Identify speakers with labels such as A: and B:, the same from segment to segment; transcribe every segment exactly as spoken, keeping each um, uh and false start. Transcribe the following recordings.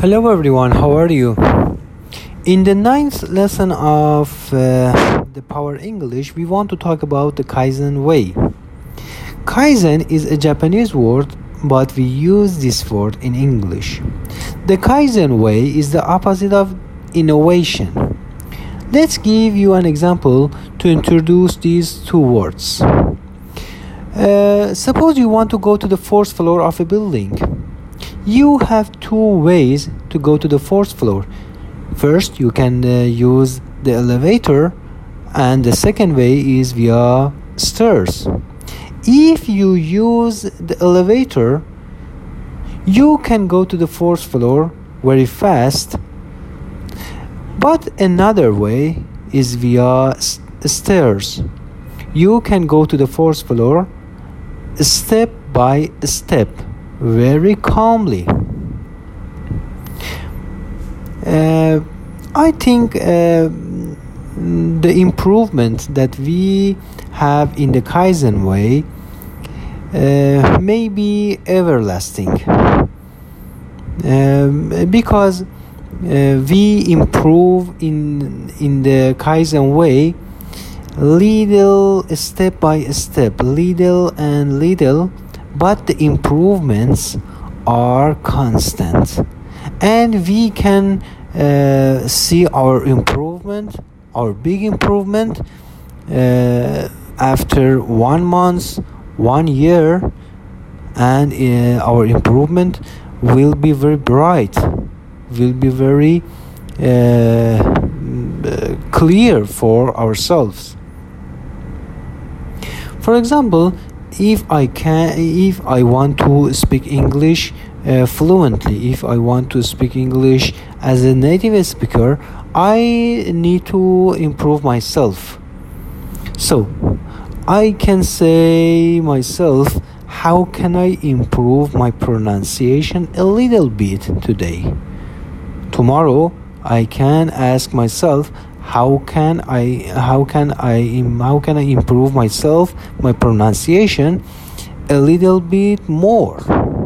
A: Hello everyone, how are you? In the ninth lesson of uh, the Power English, we want to talk about the Kaizen way. Kaizen is a Japanese word, but we use this word in English. The Kaizen way is the opposite of innovation. Let's give you an example to introduce these two words. Uh, suppose you want to go to the fourth floor of a building. You have two ways to go to the fourth floor. First, you can uh, use the elevator, and the second way is via stairs. If you use the elevator, you can go to the fourth floor very fast. But another way is via st- stairs. You can go to the fourth floor step by step, very calmly. Uh, I think uh, the improvement that we have in the Kaizen way uh, may be everlasting, um, because uh, we improve in in the Kaizen way, little step by step, little and little, but the improvements are constant, and we can uh, see our improvement, our big improvement uh, after one month, one year, and uh, our improvement will be very bright, will be very uh, clear for ourselves. For example, if I can, if I want to speak English uh, fluently, if I want to speak English as a native speaker, I need to improve myself. So, I can say myself, how can I improve my pronunciation a little bit today? Tomorrow, I can ask myself, how can I how can I how can I improve myself, my pronunciation a little bit more?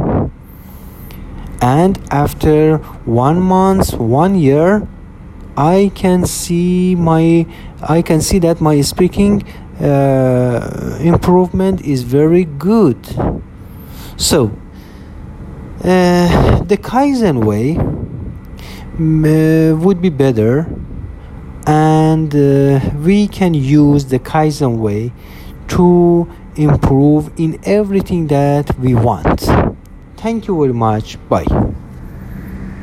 A: And after one month, one year, I can see my I can see that my speaking uh, improvement is very good. So uh, the Kaizen way uh, would be better, and uh, we can use the Kaizen way to improve in everything that we want. Thank you very much. Bye.